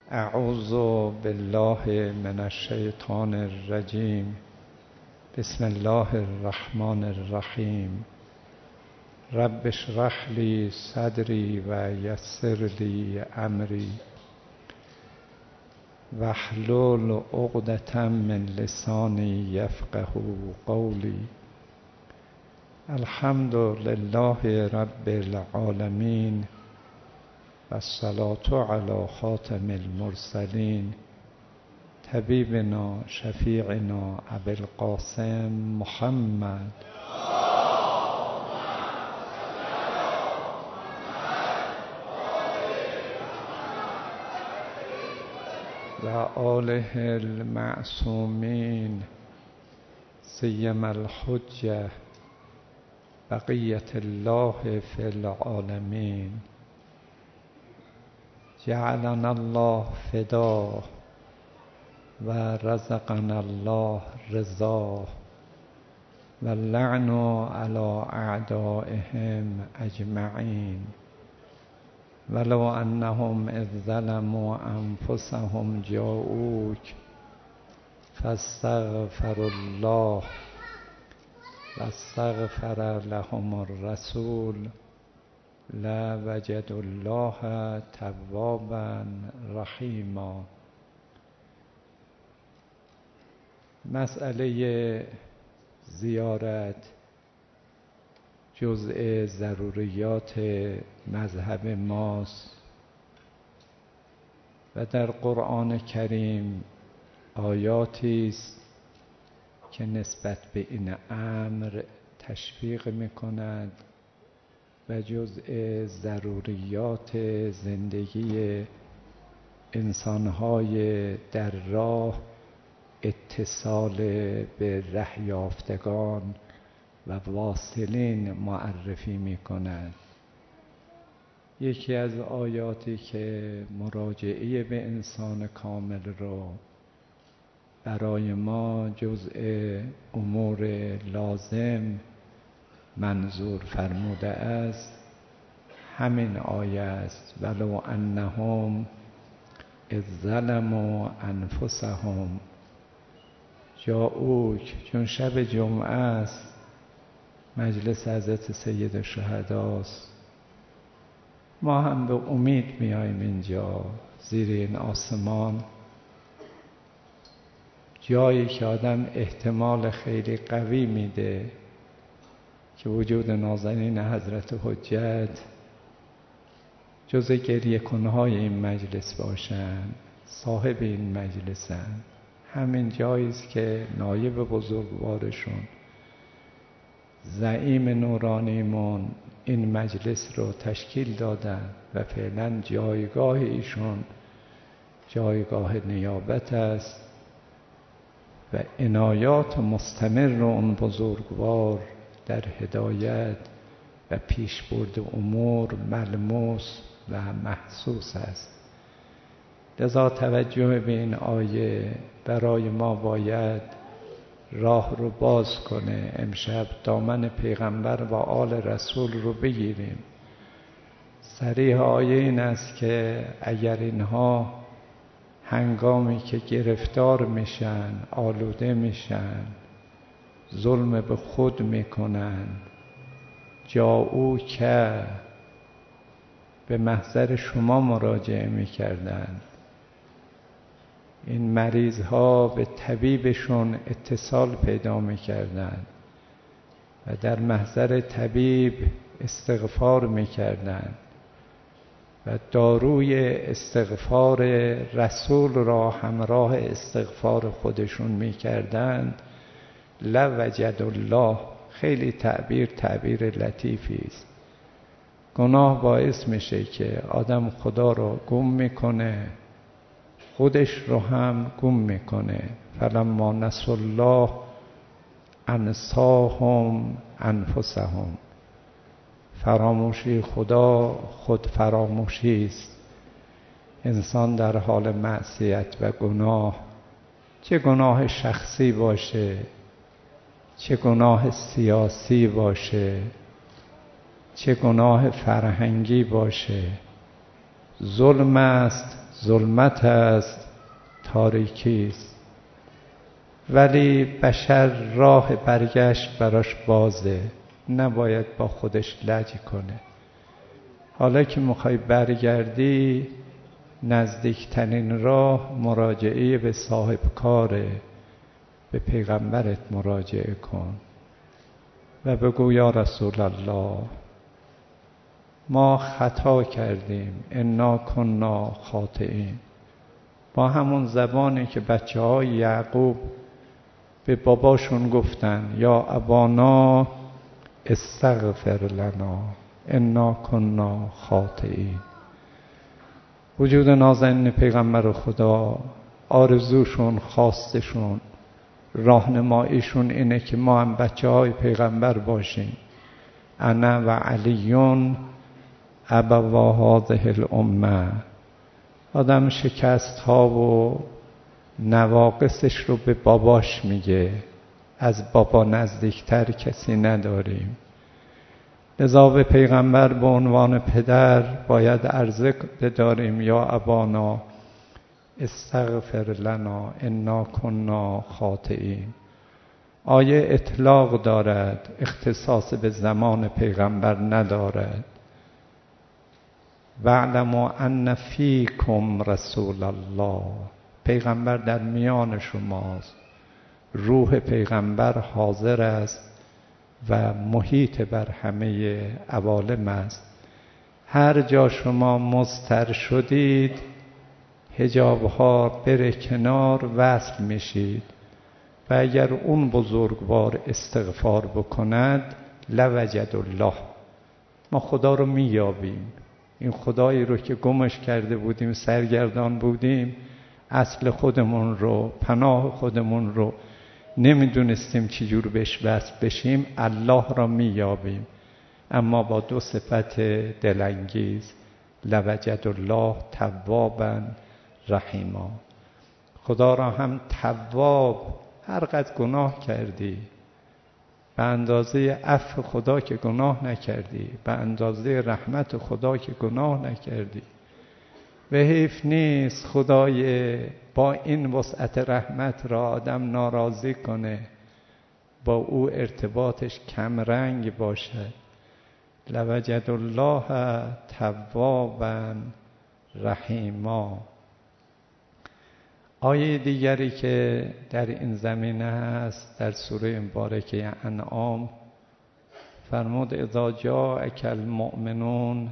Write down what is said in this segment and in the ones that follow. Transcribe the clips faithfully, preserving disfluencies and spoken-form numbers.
اعوذ بالله من الشیطان الرجیم. بسم الله الرحمن الرحیم. رب اشرح لی صدری و یسر لی امری واحلل عقدة من لسانی یفقهوا قولی. الحمد لله رب العالمین و الصلاة علی خاتم المرسلین طبیبنا شفیعنا ابی القاسم محمد و آله المعصومین سیما الحجة بقیة الله فی العالمین. جعلنا الله فدا و رزقنا الله رضا و اللعن علی اعدائهم اجمعین. ولو انهم اذ ظلموا انفسهم جاءوک فاستغفروا الله واستغفر لهم الرسول لوجدوا الله توابا رحیما. مسئله زیارت جزء ضروریات مذهب ماست و در قرآن کریم آیاتی است که نسبت به این امر تشویق می‌کند و جزء ضروریات زندگی انسان‌های در راه اتصال به ره یافتگان و واصلین معرفی می‌کند. یکی از آیاتی که مراجعه به انسان کامل رو برای ما جزء امور لازم منظور فرموده است همین آیه است. ولو انهم اذ ظلموا انفسهم جاءوک. چون شب جمعه است، مجلس حضرت سید الشهداست، ما هم به امید میاییم اینجا زیر این آسمان، جایی که آدم احتمال خیلی قوی میده که وجود نازنین حضرت حجت جز گریه کنهای این مجلس باشن، صاحب این مجلسن. همین جایی است که نایب بزرگوارشون زعیم نورانیمون این مجلس رو تشکیل دادن و فعلا جایگاه ایشون جایگاه نیابت است و عنایات مستمر اون بزرگوار در هدایت و پیشبرد امور ملموس و محسوس است. لذا توجه به این آیه برای ما باید راه رو باز کنه. امشب دامن پیغمبر و آل رسول رو بگیریم. صریح آیه این است که اگر اینها هنگامی که گرفتار میشن، آلوده میشن، ظلم به خود میکنن، جاءو که به محضر شما مراجعه میکردن، این مریض ها به طبیبشون اتصال پیدا میکردن و در محضر طبیب استغفار میکردن و داروی استغفار رسول را همراه استغفار خودشون میکردن، لوجد الله. خیلی تعبیر تعبیر لطیفی است. گناه باعث میشه که آدم خدا رو گم میکنه، خودش رو هم گم میکنه. فلما نسوا الله انساهم انفسهم. فراموشی خدا خود فراموشی است. انسان در حال معصیت و گناه، چه گناه شخصی باشه، چه گناه سیاسی باشه، چه گناه فرهنگی باشه، ظلم است. ظلمت است، تاریکی است، ولی بشر راه برگشت براش بازه، نباید با خودش لج کنه. حالا که میخوای برگردی، نزدیکترین راه مراجعه به صاحب کاره، به پیغمبرت مراجعه کن و بگو یا رسول الله ما خطا کردیم، انا کنا خاطئین. با همون زبانی که بچه های یعقوب به باباشون گفتن یا ابانا استغفر لنا انا کنا خاطئین. وجود نازنین پیغمبر خدا، آرزوشون، خواستشون، راهنماییشون اینه که ما هم بچه های پیغمبر باشیم. انا و علیون ابوا هذه الامه. آدم شکست ها و نواقصش رو به باباش میگه، از بابا نزدیکتر کسی نداریم. لذا به پیغمبر به عنوان پدر باید عرضه بداریم یا ابانا استغفر لنا انا کنا خاطئین. آیه اطلاق دارد، اختصاص به زمان پیغمبر ندارد. واعلموا ان فیکم رسول الله. پیغمبر در میان شماست، روح پیغمبر حاضر است و محیط بر همه عوالم است. هر جا شما مضطر شدید، حجاب ها بره کنار، وصل میشید و اگر اون بزرگوار استغفار بکند لوجد الله، ما خدا رو میابیم. این خدایی رو که گمش کرده بودیم، سرگردان بودیم، اصل خودمون رو، پناه خودمون رو نمیدونستیم چجور بهش وصل بشیم، الله را میابیم. اما با دو صفت دلانگیز، لوجد الله توابا رحیما. خدا را هم تواب، هر قدر گناه کردی به اندازه عفو خدا که گناه نکردی، به اندازه رحمت خدا که گناه نکردی. و حیف نیست خدای با این وسعت رحمت را آدم ناراضی کنه، با او ارتباطش کم رنگ باشد. لوجد الله توابا رحیما. آیه دیگری که در این زمینه هست در سوره مبارکه انعام فرمود اذا جاءک المؤمنون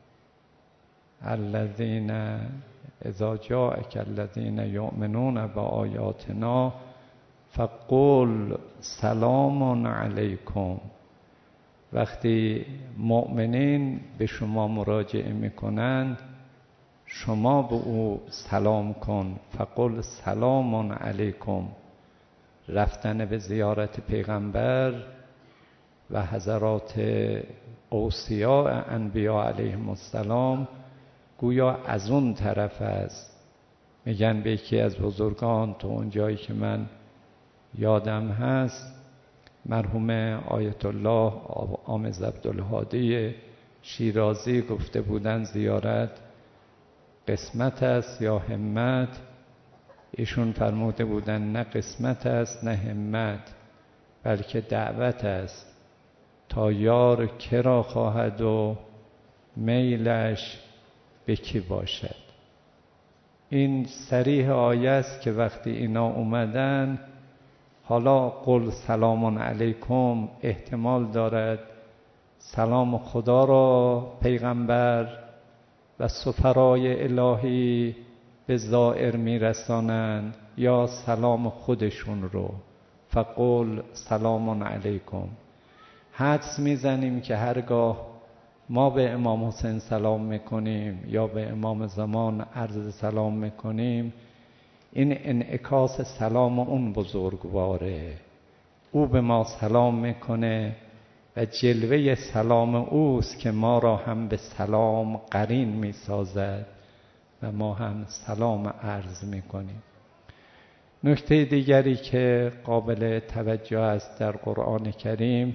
الذین اذا جاءک الذین یؤمنون بآیاتنا فقل سلام علیکم. وقتی مؤمنین به شما مراجعه میکنند، شما به او سلام کن. فقل سلام علیکم. رفتن به زیارت پیغمبر و حضرات اوصیاء انبیاء علیهم السلام گویا از اون طرف است. میگن به یکی از بزرگان، تو اون جایی که من یادم هست، مرحوم آیت الله آمز عبدالهادی شیرازی گفته بودن زیارت قسمت است یا همت. ایشون فرموده بودن نه قسمت است نه همت، بلکه دعوت است. تا یار کرا خواهد و میلش به کی باشد. این صریح آیه است که وقتی اینا اومدن، حالا قل سلام علیکم احتمال دارد سلام خدا را پیغمبر و سفرای الهی به زائر میرسانند یا سلام خودشون رو. فقل سلام علیکم. حدس میزنیم که هرگاه ما به امام حسین سلام میکنیم یا به امام زمان عرض سلام میکنیم، این انعکاس سلام اون بزرگواره. او به ما سلام میکنه و جلوه سلام اوست که ما را هم به سلام قرین میسازد و ما هم سلام عرض میکنیم. نکته دیگری که قابل توجه است در قرآن کریم،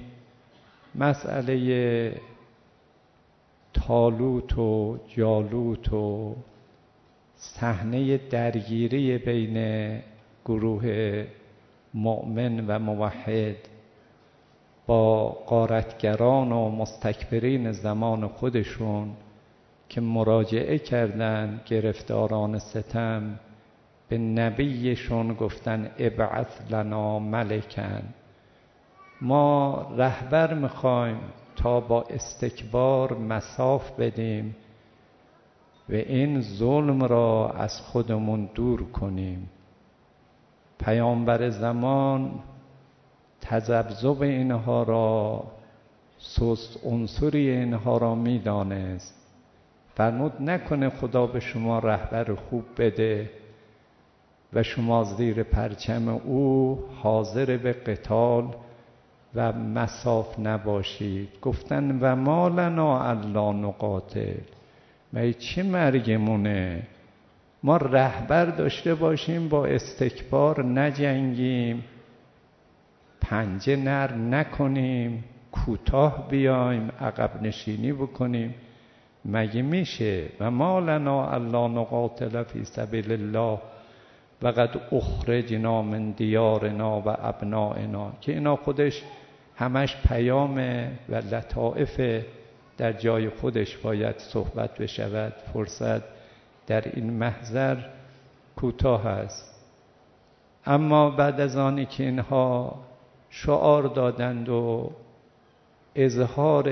مسئله طالوت و جالوت و صحنه درگیری بین گروه مؤمن و موحد با غارتگران و مستکبرین زمان خودشون که مراجعه کردن، گرفتاران ستم، به نبیشون گفتن ابعث لنا ملکن، ما رهبر میخوایم تا با استکبار مصاف بدیم و این ظلم را از خودمون دور کنیم. پیامبر زمان تذبذب اینها را، سست عنصری اینها را میدانست. فرمود نکنه خدا به شما رهبر خوب بده و شما زیر پرچم او حاضر به قتال و مصاف نباشید. گفتن و ما لنا الا نقاتل، ما چه مرگمونه ما رهبر داشته باشیم با استکبار نجنگیم، پنجه نر نکنیم، کوتاه بیایم، عقب نشینی بکنیم؟ مگه میشه؟ و ما لنا الا نقاتل فی سبیل الله و قد اخرجنا من دیارنا و ابنائنا، که اینا خودش همش پیامه و لطائف در جای خودش باید صحبت بشود. فرصت در این محضر کوتاه است. اما بعد از آنی که اینها شعار دادند و اظهار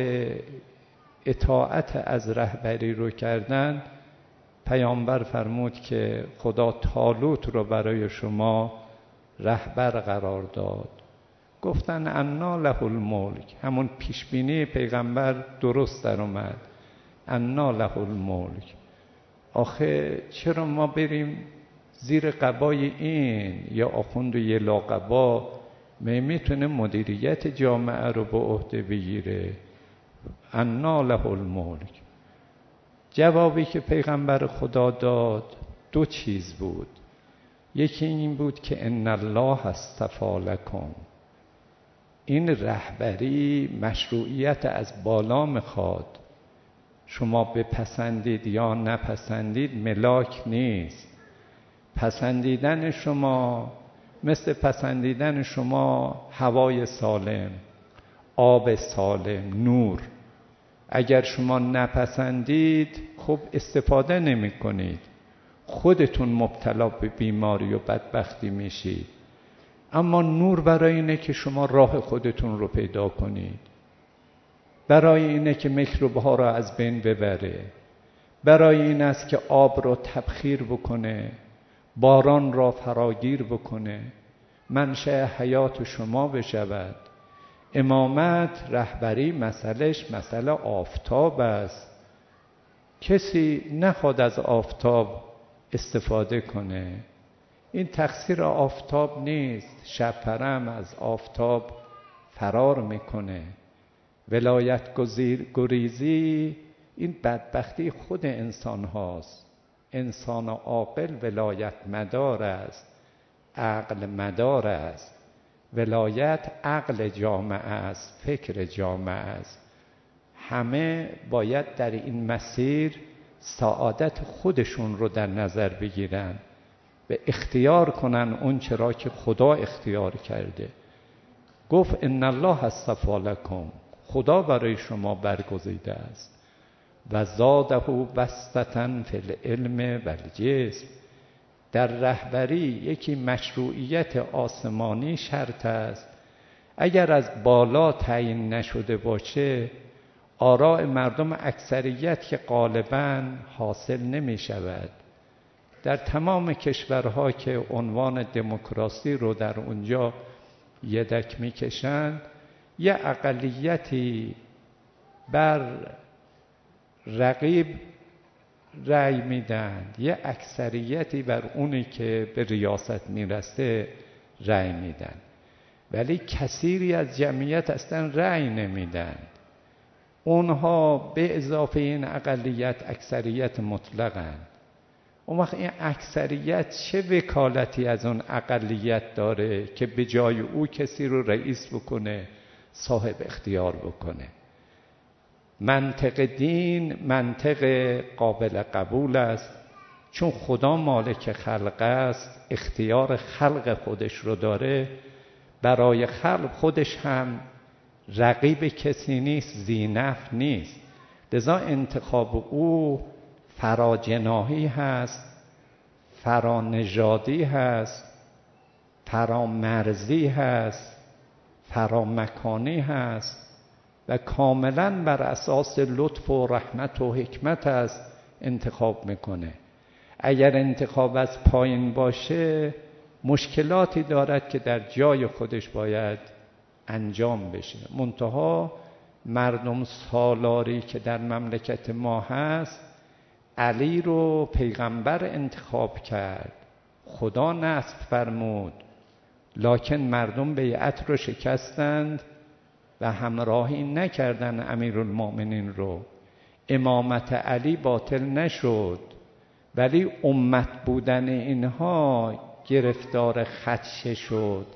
اطاعت از رهبری رو کردند، پیامبر فرمود که خدا طالوت رو برای شما رهبر قرار داد. گفتن انا له الملک، همون پیشبینی پیغمبر درست در اومد. انا له الملک، آخه چرا ما بریم زیر قبای این یا آخوند و یه لاقبا؟ میتونه مدیریت جامعه رو به عهده بگیره. انا له الملک. جوابی که پیغمبر خدا داد دو چیز بود. یکی این بود که ان الله اصطفی لکم، این رهبری مشروعیت از بالا میخواد، شما بپسندید یا نپسندید ملاک نیست. پسندیدن شما مثل پسندیدن شما هوای سالم، آب سالم، نور. اگر شما نپسندید خب استفاده نمی کنید، خودتون مبتلا به بیماری و بدبختی میشید. اما نور برای اینه که شما راه خودتون رو پیدا کنید، برای اینه که میکروب‌ها را از بین ببره، برای این است که آب را تبخیر بکنه، باران را فراگیر بکنه، منشأ حیات شما بشود. امامت، رهبری، مسئلهش مسئله آفتاب است. کسی نخواد از آفتاب استفاده کنه، این تقصیر آفتاب نیست. شب پرم از آفتاب فرار میکنه. ولایت گریزی این بدبختی خود انسان هاست. انسان عاقل ولایت مدار است، عقل مدار است. ولایت عقل جامعه است، فکر جامعه است. همه باید در این مسیر سعادت خودشون رو در نظر بگیرن و اختیار کنن اون چرا که خدا اختیار کرده. گفت ان الله اصطفی لکم، خدا برای شما برگزیده است. و زاده بسطة فی العلم و الجسم، در رهبری یکی مشروعیت آسمانی شرط است. اگر از بالا تعیین نشده باشه، آراء مردم اکثریت که غالباً حاصل نمی شود. در تمام کشورها که عنوان دموکراسی رو در اونجا یدک می کشند، یه اقلیتی بر رقیب رأی میدن، یه اکثریتی بر اونی که به ریاست میرسه رأی میدن، ولی کثیری از جمعیت اصلا رأی نمیدن. اونها به اضافه این اقلیت اکثریت مطلقن. اون وقت این اکثریت چه وکالتی از اون اقلیت داره که به جای او کسی رو رئیس بکنه، صاحب اختیار بکنه؟ منطق دین منطق قابل قبول است، چون خدا مالک خلق است، اختیار خلق خودش رو داره، برای خلق خودش هم رقیب کسی نیست، ذینفع نیست. لذا انتخاب او فراجناحی هست، فرانژادی هست، فرامرزی هست، فرامکانی هست و کاملا بر اساس لطف و رحمت و حکمت است انتخاب میکنه. اگر انتخاب از پایین باشه مشکلاتی دارد که در جای خودش باید انجام بشه. منتها مردم سالاری که در مملکت ما هست، علی رو پیغمبر انتخاب کرد، خدا نصب فرمود، لکن مردم بیعت رو شکستند و همراهی نکردن امیرالمؤمنین رو. امامت علی باطل نشد، ولی امت بودن اینها گرفتار خدشه شد،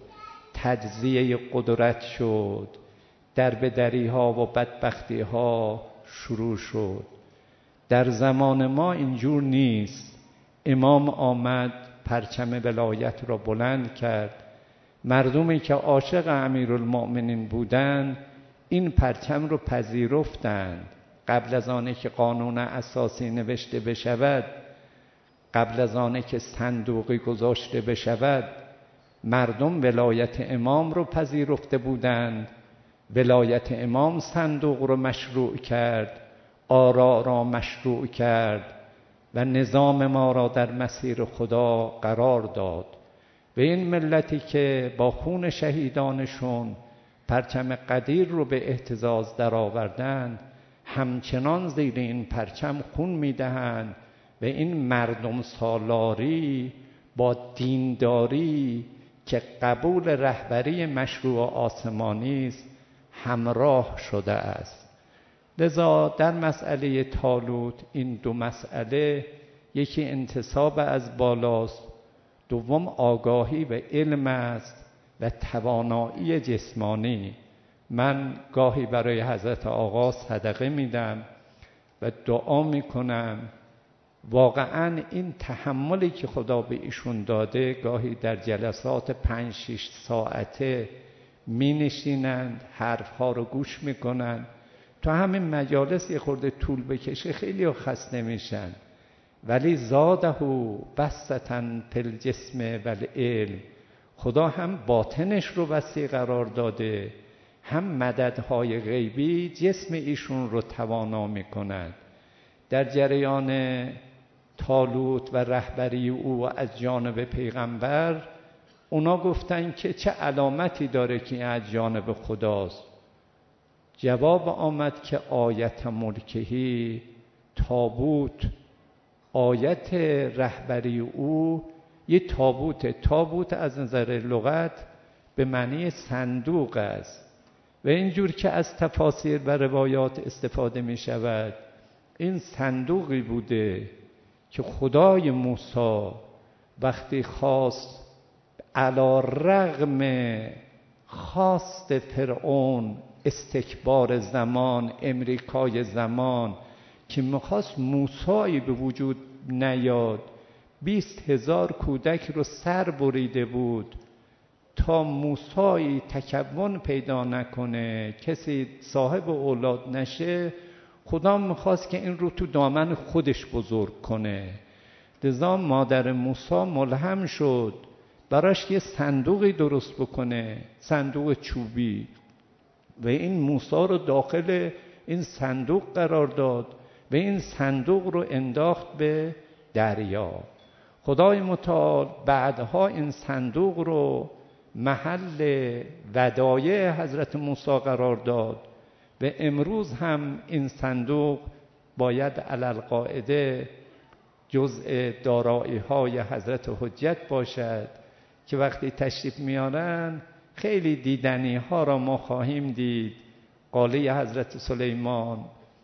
تجزیه قدرت شد، دربدری ها و بدبختی ها شروع شد. در زمان ما اینجور نیست. امام آمد پرچم ولایت را بلند کرد، مردمی که عاشق امیرالمؤمنین بودند این پرچم رو پذیرفتند. قبل از آنه که قانون اساسی نوشته بشود، قبل از آنه که صندوقی گذاشته بشود، مردم ولایت امام رو پذیرفته بودند. ولایت امام صندوق رو مشروع کرد، آراء را مشروع کرد و نظام ما را در مسیر خدا قرار داد. و این ملتی که با خون شهیدانشون پرچم قدیر رو به اهتزاز درآوردند، همچنان زیر این پرچم خون میدهند و این مردم سالاری با دینداری که قبول رهبری مشروع آسمانی است همراه شده است. لذا در مسئله طالوت این دو مسئله، یکی انتصاب از بالاست، دوم آگاهی و علم است و توانایی جسمانی. من گاهی برای حضرت آقا صدقه میدم و دعا میکنم واقعا این تحملی که خدا به ایشون داده، گاهی در جلسات پنج شش ساعته می نشینند، حرفها رو گوش میکنند. تو همین مجالس یه خورده طول بکشه خیلی ها خسته میشن، ولی زاده بسطة فی الجسم و العلم. خدا هم باطنش رو وسیع قرار داده، هم مددهای غیبی جسم ایشون رو توانا میکند. در جریان طالوت و رهبری او از جانب پیغمبر، اونا گفتن که چه علامتی داره که از جانب خداست؟ جواب آمد که آیت ملکهی تابوت، آیت رهبری او یه تابوت. تابوت از نظر لغت به معنی صندوق است و اینجور که از تفاسیر و روایات استفاده می شود، این صندوقی بوده که خدای موسی وقتی خواست علی رغم خواست فرعون، استکبار زمان، امریکای زمان که میخواست موسی به وجود نیاد، بیست هزار کودک رو سر بریده بود تا موسی تکون پیدا نکنه، کسی صاحب اولاد نشه. خدا میخواست که این رو تو دامن خودش بزرگ کنه. لذا مادر موسی ملهم شد براش یه صندوقی درست بکنه، صندوق چوبی، و این موسی رو داخل این صندوق قرار داد و این صندوق رو انداخت به دریا. خدای متعال بعدها این صندوق رو محل ودایع حضرت موسی قرار داد و امروز هم این صندوق باید علی القاعده جزء دارایی های حضرت حجت باشد که وقتی تشریف میارن خیلی دیدنی ها را ما خواهیم دید. قاله حضرت سلیمان،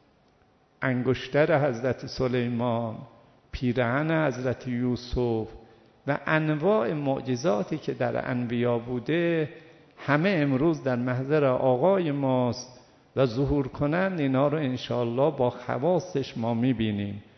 انگشتر حضرت سلیمان، پیرهن حضرت یوسف و انواع معجزاتی که در انبیا بوده، همه امروز در محضر آقای ماست و ظهور کنند. اینا رو انشاءالله با خواستش ما میبینیم.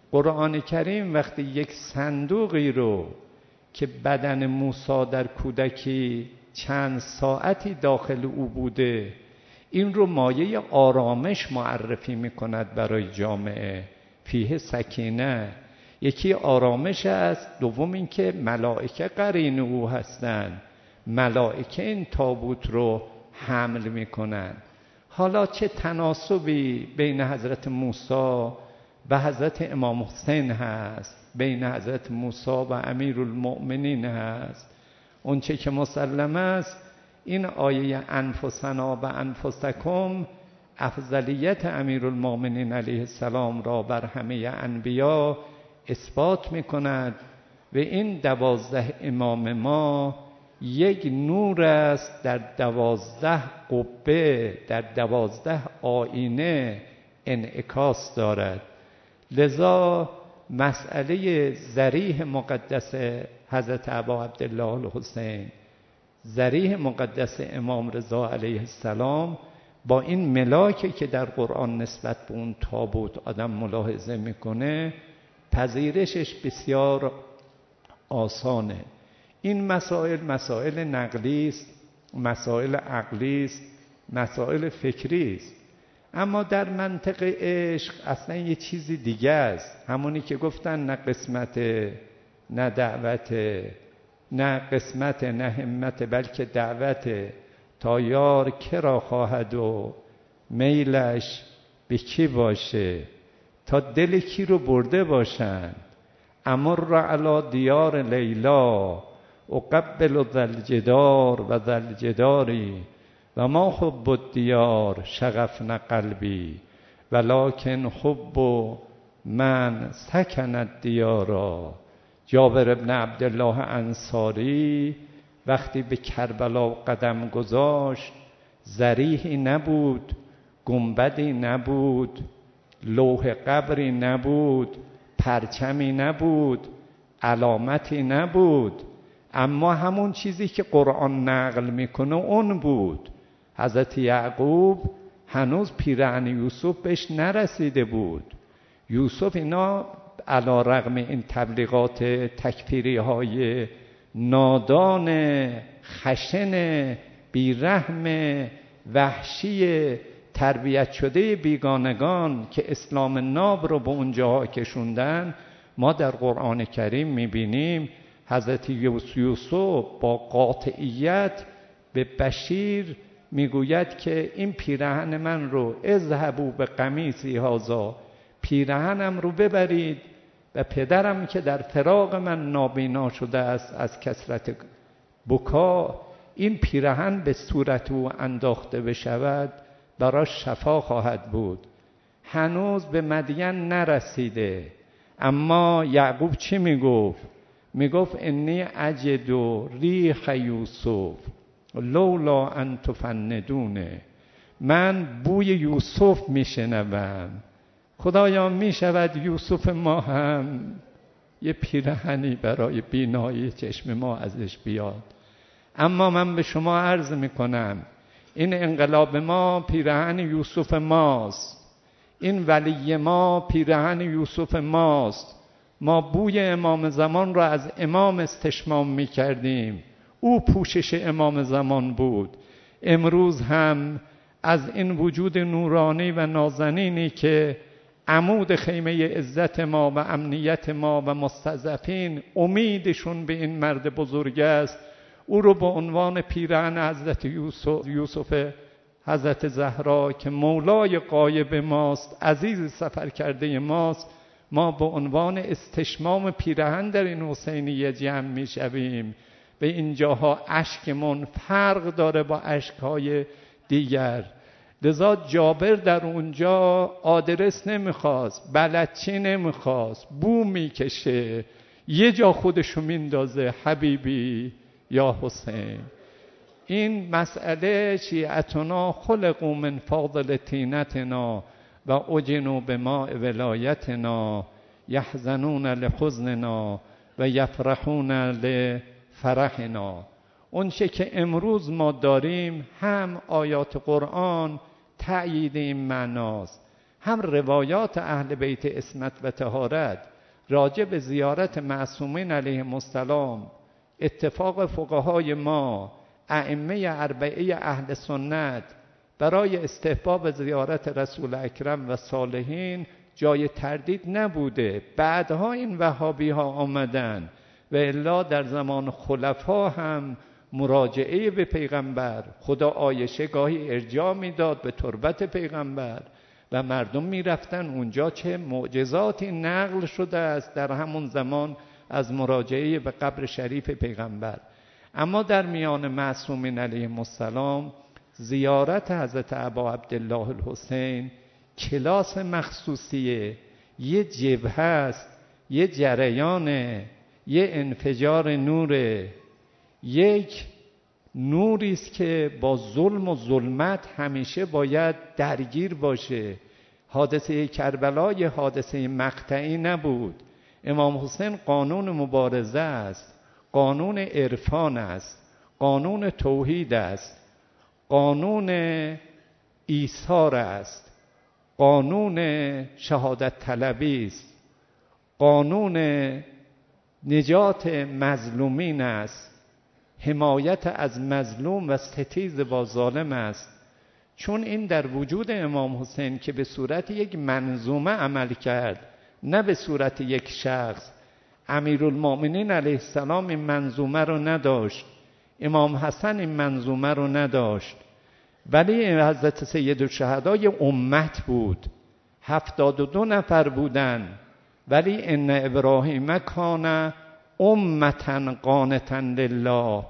قرآن کریم وقتی یک صندوقی رو که بدن موسی در کودکی چند ساعتی داخل او بوده، این رو مایه آرامش معرفی میکند برای جامعه. فیه سکینه، یکی آرامش است، دوم این که ملائکه قرین او هستند، ملائکه این تابوت رو حمل میکنن. حالا چه تناسبی بین حضرت موسی و حضرت امام حسین هست، بین حضرت موسی و امیرالمؤمنین هست؟ اون چه که مسلم است این آیه انفسنا و انفسکم افضلیت امیرالمؤمنین علیه السلام را بر همه انبیا اثبات میکند و این دوازده امام ما یک نور است در دوازده قبه، در دوازده آینه انعکاس دارد. لذا مسئله ذریح مقدس حضرت ابا عبدالله الحسین، ذریح مقدس امام رضا علیه السلام، با این ملاکی که در قرآن نسبت به اون تابوت آدم ملاحظه میکنه، پذیرشش بسیار آسانه. این مسائل مسائل نقلی است، مسائل عقلی است، مسائل فکری است. اما در منطق عشق اصلا یه چیزی دیگه است. همونی که گفتن نه قسمت نه دعوت، نه قسمت نه همت بلکه دعوت، تا یار کرا خواهد و میلش به کی باشه، تا دل کی رو برده باشند. امر علی دیار لیلا و قبل ذل جدار و ذل جداری و ما حب الدیار شغفن قلبی ولکن حب من سکن الدیارا. جابر ابن عبدالله انصاری وقتی به کربلا قدم گذاشت، ضریحی نبود، گنبدی نبود، لوح قبری نبود، پرچمی نبود، علامتی نبود، اما همون چیزی که قرآن نقل میکنه اون بود. حضرت یعقوب هنوز پیرهن یوسف بهش نرسیده بود. یوسف اینا علی رغم این تبلیغات تکفیری های نادان، خشن، بیرحم، وحشی، تربیت شده بیگانگان که اسلام ناب رو به اونجاها کشوندن، ما در قرآن کریم میبینیم حضرت یوسف با قاطعیت به بشیر میگوید که این پیرهن من رو اذهبوا به قمیصی هذا، پیرهنم رو ببرید و پدرم که در فراق من نابینا شده است از کثرت بکا، این پیرهن به صورت او انداخته بشود براش شفا خواهد بود. هنوز به مدین نرسیده، اما یعقوب چی میگفت؟ میگفت انی اجد ریح یوسف لولا ان تفندونه، من بوی یوسف میشنوم. خدایا میشود یوسف ما هم یه پیرهنی برای بینایی چشم ما ازش بیاد. اما من به شما عرض میکنم این انقلاب ما پیرهن یوسف ماست، این ولی ما پیرهن یوسف ماست. ما بوی امام زمان را از امام استشمام میکردیم، او پوشش امام زمان بود. امروز هم از این وجود نورانی و نازنینی که عمود خیمه عزت ما و امنیت ما و مستضعفین امیدشون به این مرد بزرگ است، او رو به عنوان پیرهن حضرت یوسف, یوسف حضرت زهرا که مولای غایب ماست، عزیز سفر کرده ماست، ما به عنوان استشمام پیرهن در این حسینیه جمع می شویم. به اینجاها اشکمون فرق داره با اشکهای دیگر. لذا جابر در اونجا آدرس نمیخواست، بلدچی نمیخواست، بو میکشه، یه جا خودشو میندازه حبیبی یا حسین. این مسئله شیعتنا خلقوا من فاضل طینتنا و اجنوا بماء ولایتنا یحزنون لحزننا و یفرحون لفرحنا. اون چه که امروز ما داریم هم آیات قرآن تأیید این معناست. هم روایات اهل بیت عصمت و طهارت راجع به زیارت معصومین علیهم السلام، اتفاق فقهای ما ائمه اربعه اهل سنت برای استحباب زیارت رسول اکرم و صالحین جای تردید نبوده. بعدها این وهابی ها آمدن و الا در زمان خلفا هم مراجعه به پیغمبر، خدا عایشه گاهی ارجاع میداد به تربت پیغمبر و مردم میرفتن اونجا. چه معجزاتی نقل شده است در همون زمان از مراجعه به قبر شریف پیغمبر. اما در میان معصومین علیهم السلام زیارت حضرت ابا عبدالله الحسین کلاس مخصوصیه، یه جبهه است، یه جریانه، یه انفجار نوره، یک نوری است که با ظلم و ظلمت همیشه باید درگیر باشه. حادثه کربلا یه حادثه مقطعی نبود. امام حسین قانون مبارزه است، قانون عرفان است، قانون توحید است، قانون ایثار است، قانون شهادت طلبی است، قانون نجات مظلومین است، حمایت از مظلوم و ستیز با ظالم است. چون این در وجود امام حسین که به صورت یک منظومه عمل کرد، نه به صورت یک شخص. امیرالمؤمنین علیه السلام این منظومه رو نداشت، امام حسن این منظومه رو نداشت، ولی حضرت سید الشهدای امت بود. هفتاد و دو نفر بودن، ولی ان ابراهیم کان امتا قانتا لله.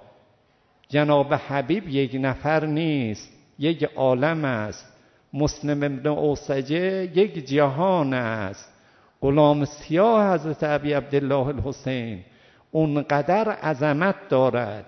جناب حبیب یک نفر نیست، یک عالم است. مسلم ابن اوسجه یک جهان است. غلام سیاه حضرت ابی عبدالله الحسین اونقدر عظمت دارد،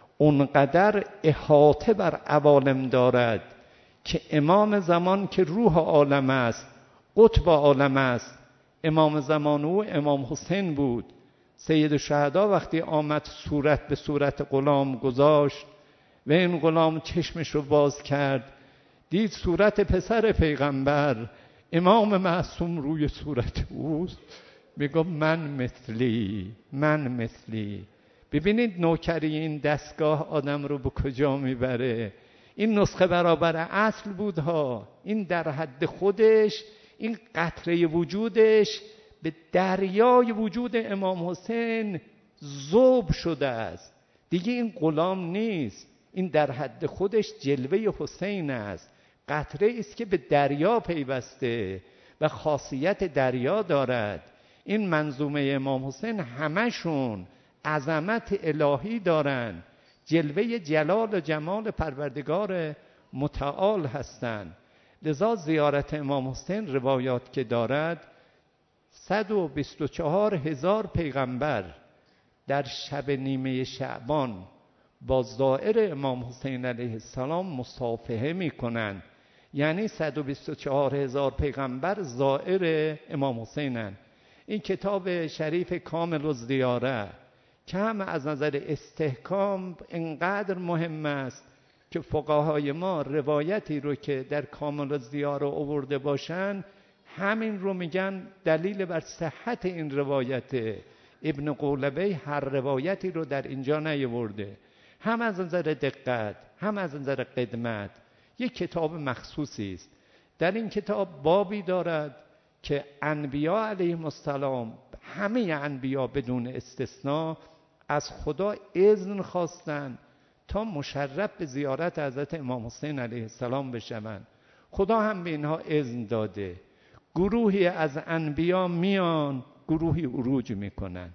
اونقدر احاطه بر عوالم دارد که امام زمان که روح عالم است، قطب عالم است، امام زمان او امام حسین بود. سید الشهدا وقتی آمد صورت به صورت غلام گذاشت و این غلام چشمش رو باز کرد، دید صورت پسر پیغمبر امام معصوم روی صورت اوست. میگم من مثلی، من مثلی. ببینید نوکری این دستگاه آدم رو به کجا میبره. این نسخه برابر اصل بود ها. این در حد خودش، این قطره وجودش به دریای وجود امام حسین ذوب شده است. دیگه این غلام نیست، این در حد خودش جلوه حسین است. قطره است که به دریا پیوسته و خاصیت دریا دارد. این منظومه امام حسین همشون عظمت الهی دارن، جلوه جلال و جمال پروردگار متعال هستند. لذا زیارت امام حسین روایات که دارد، صد و بیست و چهار هزار پیغمبر در شب نیمه شعبان با زائر امام حسین علیه السلام مصافحه می کنند. یعنی صد و بیست و چهار هزار پیغمبر زائر امام حسینن. این کتاب شریف کامل الزیاره که هم از نظر استحکام اینقدر مهم است که فقهای ما روایتی رو که در کامل الزیاره آورده باشن، همین رو میگن دلیل بر صحت این روایت. ابن قولبی هر روایتی رو در اینجا نیاورده، هم از نظر دقت هم از نظر قدمت. یک کتاب مخصوصی است. در این کتاب بابی دارد که انبیا علیهم السلام، همه انبیا بدون استثناء، از خدا اذن خواستند تا مشرف به زیارت حضرت امام حسین علیه السلام بشوند. خدا هم به اینها اذن داده. گروهی از انبیا میان، گروهی عروج میکنن.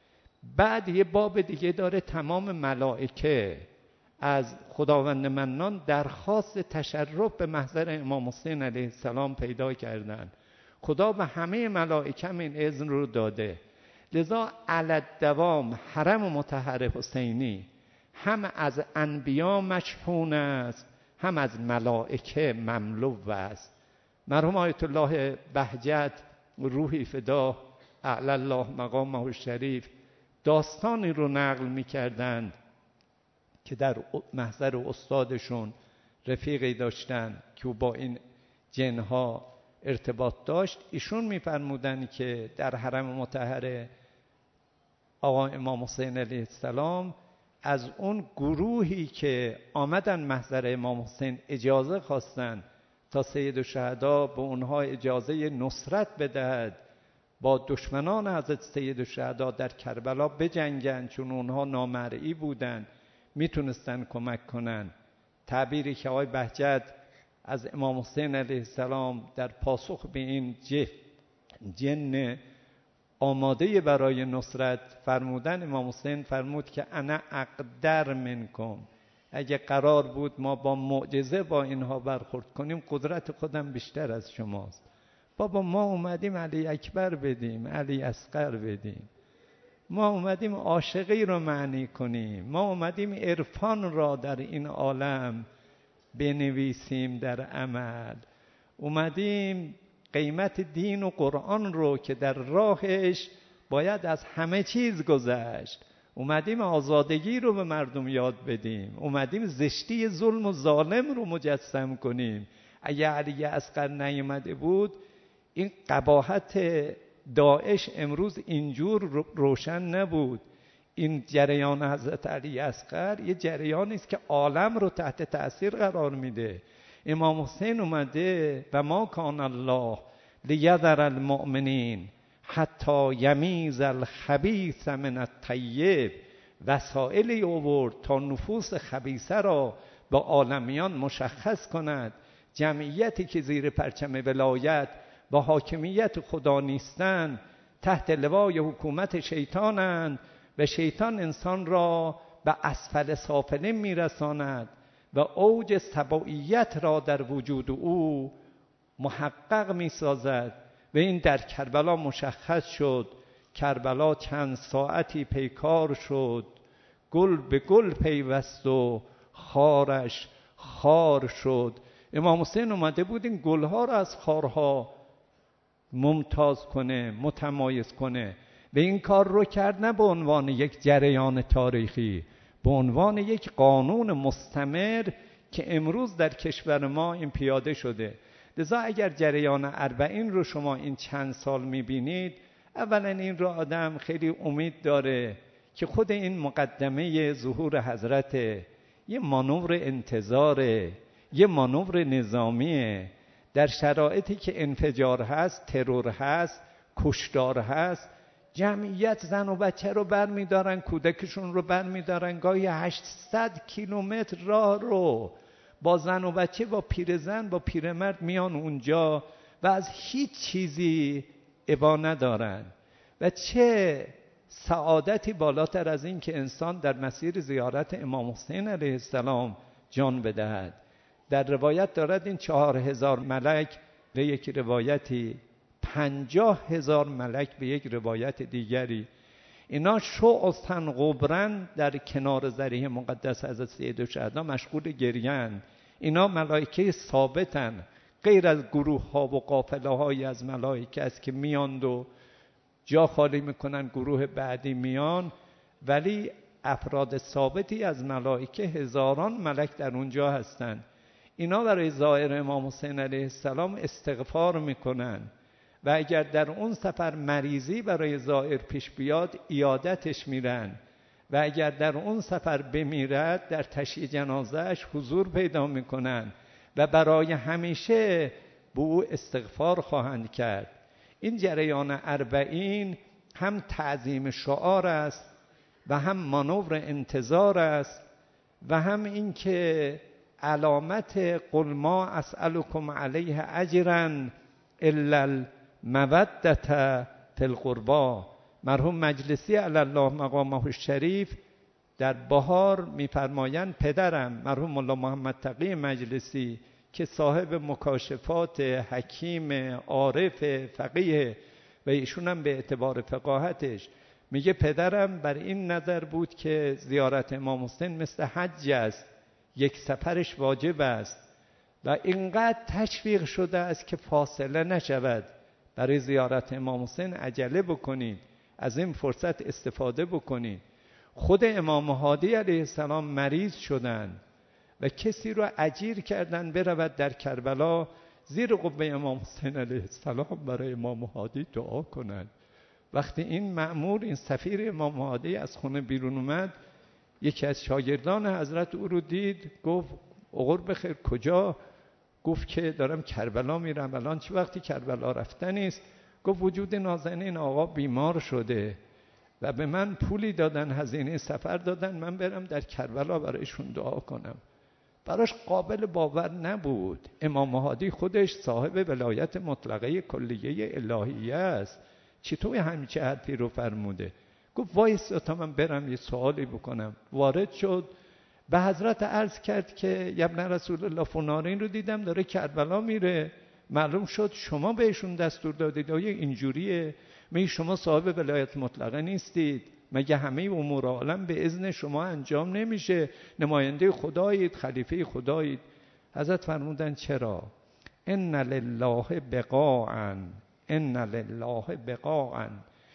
بعد یه باب دیگه داره، تمام ملائکه از خداوند منان درخواست تشرف به محضر امام حسین علیه السلام پیدا کردن. خدا به همه ملائکه این اذن رو داده. لذا علی دوام حرم مطهر حسینی هم از انبیا مشحون است، هم از ملائکه مملو است. مرحوم آیت الله بهجت روحی فدا اعلی الله مقامه الشریف داستانی رو نقل می‌کردند که در محضر استادشون رفیقی داشتن که با این جنها ارتباط داشت. ایشون میفرمودن که در حرم مطهر آقا امام حسین علیه السلام از اون گروهی که آمدن محضر امام حسین اجازه خواستن تا سید الشهدا به اونها اجازه نصرت بدهد، با دشمنان حضرت سید الشهدا در کربلا بجنگن، چون اونها نامرئی بودن، میتونستن کمک کنن. تعبیری که آقای بهجت از امام حسین علیه السلام در پاسخ به این جن آماده برای نصرت فرمودن، امام حسین فرمود که انا اقدر منکم، اگه قرار بود ما با معجزه با اینها برخورد کنیم قدرت خودم بیشتر از شماست. بابا ما اومدیم علی اکبر بدیم، علی اصغر بدیم، ما اومدیم عاشقی رو معنی کنیم، ما اومدیم عرفان را در این عالم بنویسیم در عمل، اومدیم قیمت دین و قرآن رو که در راهش باید از همه چیز گذشت، اومدیم آزادگی رو به مردم یاد بدیم، اومدیم زشتی ظلم و ظالم رو مجسم کنیم. اگه علی اصغر نیامده بود این قباحت داعش امروز اینجور روشن نبود. این جریان حضرت علی اصغر یه جریانی است که عالم رو تحت تأثیر قرار میده. امام حسین اومده و ما کان الله لیذر المؤمنین حتی یمیز الخبیث من الطیب، وسائلی آورد تا نفوس خبیثه را با عالمیان مشخص کند. جمعیتی که زیر پرچم ولایت با حاکمیت خدا نیستند تحت لوای حکومت شیطانند و شیطان انسان را به اسفل سافلین میرساند و اوج سبوییت را در وجود او محقق میسازد. و این در کربلا مشخص شد. کربلا چند ساعتی پیکار شد، گل به گل پیوست و خارش خار شد. امام حسین اومده بود این گلها را از خارها ممتاز کنه، متمایز کنه و این کار رو کرد نه به عنوان یک جریان تاریخی، به عنوان یک قانون مستمر که امروز در کشور ما این پیاده شده. لذا اگر جریان اربعین رو شما این چند سال میبینید، اولا این رو آدم خیلی امید داره که خود این مقدمه ظهور حضرت یه مانور انتظاره، یه مانور نظامیه. در شرایطی که انفجار هست، ترور هست، کشتار هست، جمعیت زن و بچه رو بر میدارن، کودکشون رو بر میدارن، گاهی هشتصد کیلومتر راه رو با زن و بچه، با پیرزن، با پیرمرد میان اونجا و از هیچ چیزی ابا ندارن. و چه سعادتی بالاتر از این که انسان در مسیر زیارت امام حسین علیه السلام جان بدهد. در روایت دارد این چهار هزار ملک به یک روایتی، پنجاه هزار ملک به یک روایت دیگری، اینا شعثن غبرن در کنار ضریح مقدس حضرت سید الشهدا مشغول گریان. اینا ملائکه ثابتن، غیر از گروه ها و قافله های از ملائکه است که میاند و جا خالی میکنن، گروه بعدی میان، ولی افراد ثابتی از ملائکه، هزاران ملک در اونجا هستن. اینا برای زائر امام حسین علیه السلام استغفار میکنن و اگر در اون سفر مریضی برای زائر پیش بیاد عیادتش میرن و اگر در اون سفر بمیرد در تشییع جنازهش حضور پیدا میکنن و برای همیشه به او استغفار خواهند کرد. این جریان اربعین هم تعظیم شعار است و هم مانور انتظار است و هم این که علامت قل ما اسألكم علیه اجرا الا المودة فی القربا. مرحوم مجلسی علی الله مقامه الشریف در بهار میفرمایند پدرم مرحوم مولا محمد تقی مجلسی که صاحب مکاشفات، حکیم، عارف، فقیه و ایشون هم به اعتبار فقاهتش، میگه پدرم بر این نظر بود که زیارت امام حسین مثل حج است، یک سفرش واجب است و اینقدر تشویق شده است که فاصله نشود. برای زیارت امام حسین عجله بکنید، از این فرصت استفاده بکنید. خود امام هادی علیه السلام مریض شدند و کسی رو اجیر کردن برود در کربلا زیر قبه امام حسین علیه السلام برای امام مهدی دعا کنند. وقتی این مأمور، این سفیر امام مهدی از خونه بیرون اومد، یکی از شاگردان حضرت او رو دید، گفت عقر بخیر کجا؟ گفت که دارم کربلا میرم. الان چه وقتی کربلا رفتن است؟ گفت وجود نازنین آقا بیمار شده و به من پولی دادن، هزینه سفر دادن، من برم در کربلا برایشون دعا کنم. براش قابل باور نبود. امام مهدی خودش صاحب ولایت مطلقه کلیه الهیه است، چطور همچه حرفی رو فرموده؟ گفت وایسا تا من برم یه سوالی بکنم. وارد شد، به حضرت عرض کرد که ابن رسول الله فلانی رو دیدم داره کربلا میره، معلوم شد شما بهشون دستور دادید. آیا اینجوریه؟ می شما صاحب ولایت مطلقه نیستید؟ مگه همه امور عالم به اذن شما انجام نمیشه؟ نماینده خدایید، خلیفه خدایید. حضرت فرمودن چرا؟ ان لله بقاعا ان لله بقاعا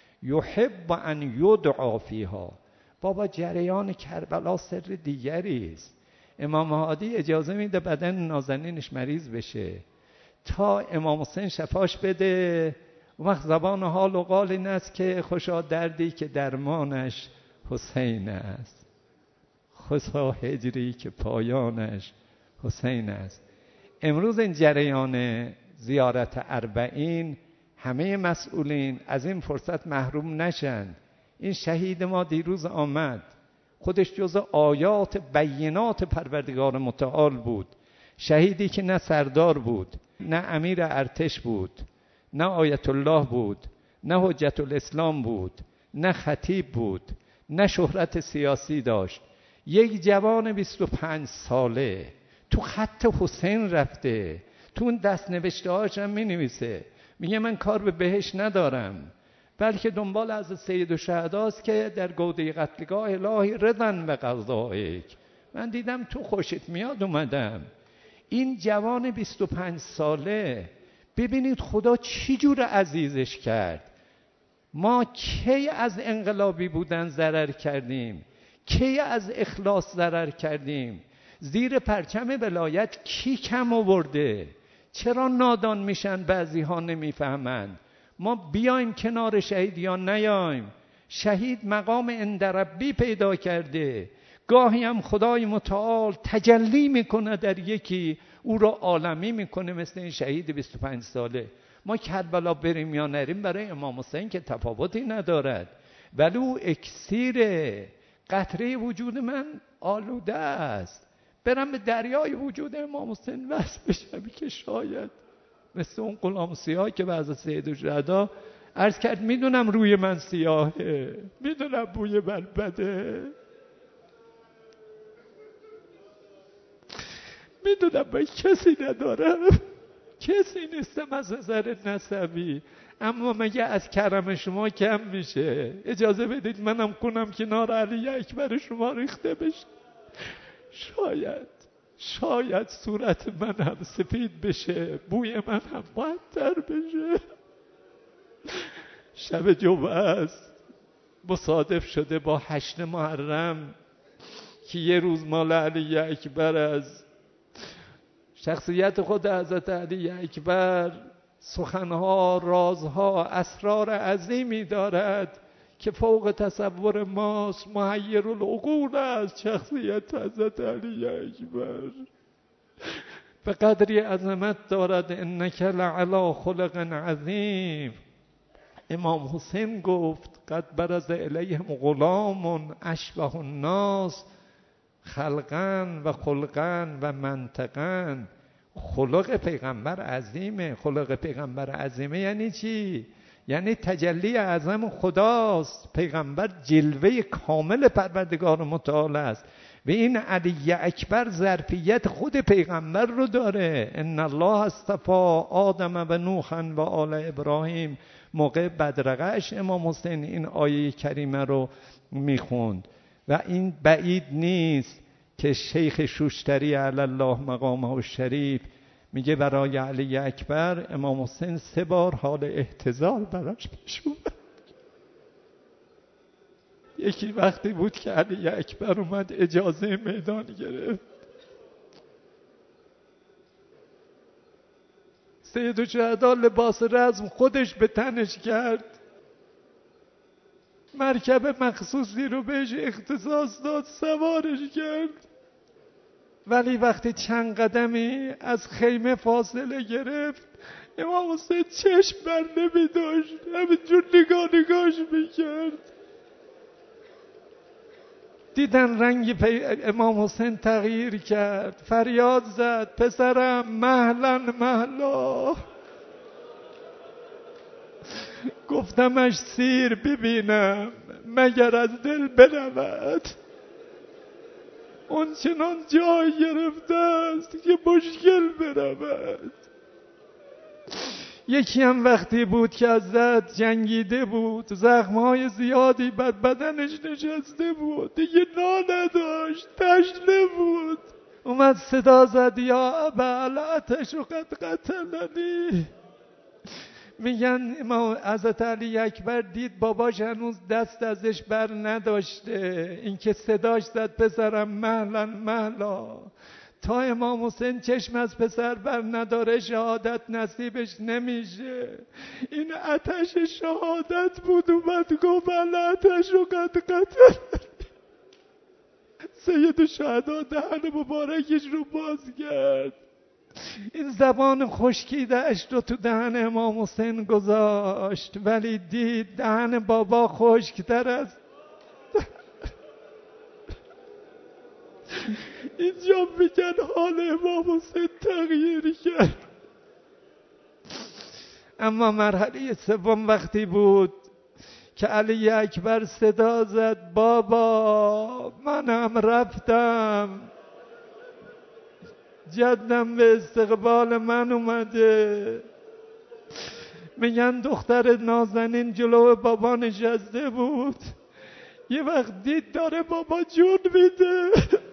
یحب ان یدعا فیها. بابا جریان کربلا سر دیگری است. امام مهدی اجازه میده بدن نازنینش مریض بشه تا امام حسین شفاش بده. اون وقت زبان حال و قال این است که خوشا دردی که درمانش حسین است، خوشا هجری که پایانش حسین است. امروز این جریان زیارت اربعین، همه مسئولین از این فرصت محروم نشن. این شهید ما دیروز آمد، خودش جزء آیات بینات پروردگار متعال بود. شهیدی که نه سردار بود، نه امیر ارتش بود، نه آیت الله بود، نه حجت الاسلام بود، نه خطیب بود، نه شهرت سیاسی داشت. یک جوان بیست و پنج ساله تو خط حسین رفته. تو اون دست نوشته هاش هم می نویسه، میگه من کار به بهشت ندارم، بلکه دنبال از سید الشهداست که در گوده قتلگاه الهی رضن به قضایک. من دیدم تو خوشت میاد اومدم. این جوان بیست و پنج ساله ببینید خدا چی جور عزیزش کرد. ما کی از انقلابی بودن ضرر کردیم؟ کی از اخلاص ضرر کردیم؟ زیر پرچم ولایت کی کم آورده؟ چرا نادان میشن؟ بعضی ها نمیفهمند. ما بیایم کنار شهید یا نیایم؟ شهید مقام عند ربی پیدا کرده. گاهی هم خدای متعال تجلی میکنه در یکی، او را عالمی میکنه، مثل این شهید بیست و پنج ساله. ما کربلا بریم یا نریم برای امام حسین که تفاوتی ندارد، ولی او اکسیر قطره وجود من آلوده است. برم به دریای وجود امام حسین وصل بشم که شاید مثل اون غلام سیاه که بعض سید الشهدا عرض کرد میدونم روی من سیاهه، میدونم بوی من بده، میدونم من کسی ندارم، کسی نیستم از نظر نسبی، اما مگه از کرم شما کم میشه؟ اجازه بدید منم کنم کنار علی اکبر شما ریخته بشه. شاید شاید صورت من هم سفید بشه، بوی من هم معطر بشه. شب جمعه است، مصادف شده با هشت محرم که یه روز مال علی اکبر از شخصیت خود حضرت علی اکبر سخنها، رازها، اسرار عظیمی دارد که فوق تصور ماست. محیر العقول است شخصیت حضرت علی اکبر، به قدری عظمت دارد. انک لعلی خلق عظیم. امام حسین گفت قد برز الیهم غلام اشبه الناس خلقا و خلقا و منطقا. خلق پیغمبر عظیمه. خلق پیغمبر عظیمه یعنی چی؟ یعنی تجلی اعظم خداست. پیغمبر جلوه کامل پروردگار متعال است و این علی اکبر ظرفیت خود پیغمبر رو داره. ان الله اصطفی آدم و نوحا و آل ابراهیم. موقع بدرقه‌اش امام حسین این آیه کریمه رو میخوند و این بعید نیست که شیخ شوشتری علی الله مقامه الشریف میگه برای علی اکبر امام حسین سه بار حال احتضار براش پیش اومد. یکی وقتی بود که علی اکبر اومد اجازه میدان گرفت، سیدالشهدا لباس رسم خودش به تنش کرد، مرکب مخصوصی رو بهش اختصاص داد، سوارش کرد. ولی وقتی چند قدمی از خیمه فاصله گرفت، امام حسین چشم بر نمی داشت، همینجور نگاه نگاهش میکرد. دیدن رنگی امام حسین تغییر کرد، فریاد زد پسرم مهلا مهلا. گفتمش سیر ببینم مگر از دل برود، اون چنان جای گرفته است که مشکل برود. یکی هم وقتی بود که از زد جنگیده بود، زخمهای زیادی بر بدنش نشسته بود، دیگه نا نداشت، تشنه بود. اومد صدا زد یا ابا العطش قد قتلنی. میگن امام حضرت علی اکبر دید باباش هنوز دست ازش بر نداشته، این که صداش زد پسرم مهلا مهلا. تا امام حسین چشم از پسر بر نداره شهادت نصیبش نمیشه. این آتش شهادت بود، اومد گفت العطش قد قتل. سیدالشهدا دهن مبارکش رو باز کرد، این زبان خشکیده‌اش رو تو دهن امام حسین گذاشت، ولی دید دهن بابا خشک‌تر است. اینجا میگن حال امام حسین تغییر کرد. اما مرحله سوم وقتی بود که علی اکبر صدا زد بابا منم رفتم، جدم به استقبال من اومده. میگن دختر نازنین جلو بابا نشسته بود، یه وقت دید داره بابا جون میده،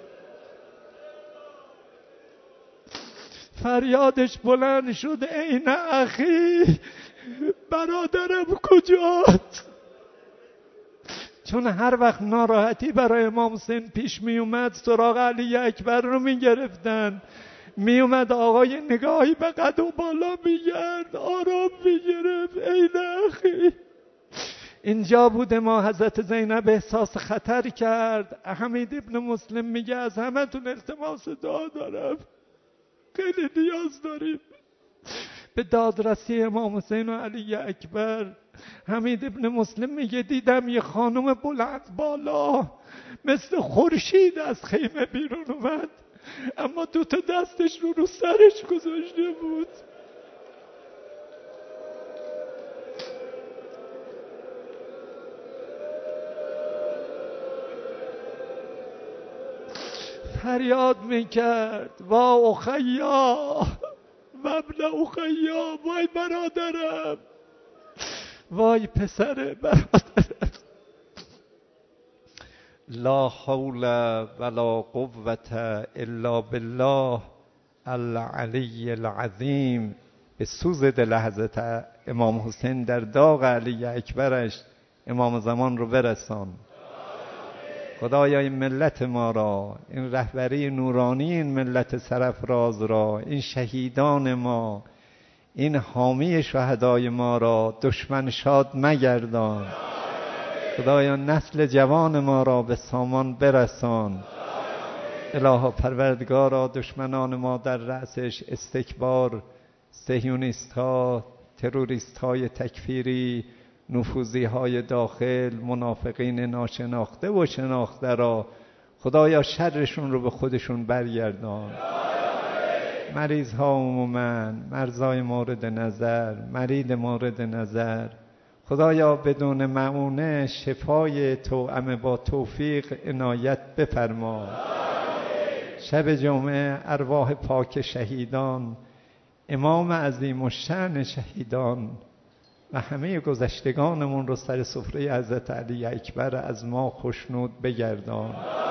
فریادش بلند شد این اخی، برادرم کجاست؟ چون هر وقت ناراحتی برای امام حسین پیش می اومد سراغ علی اکبر رو می گرفتن، می اومد آقای نگاهی به قد و بالا می گرد، آرام می گرفت این اخی. اینجا بود ما حضرت زینب احساس خطر کرد. حمید ابن مسلم میگه از همه تون التماس دعا دارم، خیلی نیاز داریم به دادرسی امام حسین و علی اکبر. حمید ابن مسلم میگه دیدم یه خانم بلند بالا مثل خورشید از خیمه بیرون اومد، اما دو تا دستش رو رو سرش گذاشته بود. فریاد میکرد وا اخیا و ابن اخیا، وای برادرم، وای پسر برادرم. لا حول ولا قوة الا بالله العلی العظیم. به سوز دل حضرت امام حسین در داغ علی اکبرش امام زمان رو برسان. خدایا این ملت ما را، این رهبری نورانی این ملت سرفراز را، این شهیدان ما، این حامی شهدای ما را دشمن شاد مگردان. خدایا نسل جوان ما را به سامان برسان. الها پروردگارا دشمنان ما در رأسش استکبار، صهیونیست ها، تروریست های تکفیری، نفوذی های داخل، منافقین ناشناخته و شناخته را خدایا شرشون رو به خودشون برگردان. مریض ها عموما، مرزای مورد نظر، مرید مورد نظر، خدایا بدون معونه شفای توأم با توفیق عنایت بفرما. شب جمعه ارواح پاک شهیدان، امام عظیم الشأن شهیدان و همه گذشتگانمون رو سر سفره حضرت علی اکبر از ما خوشنود بگردان.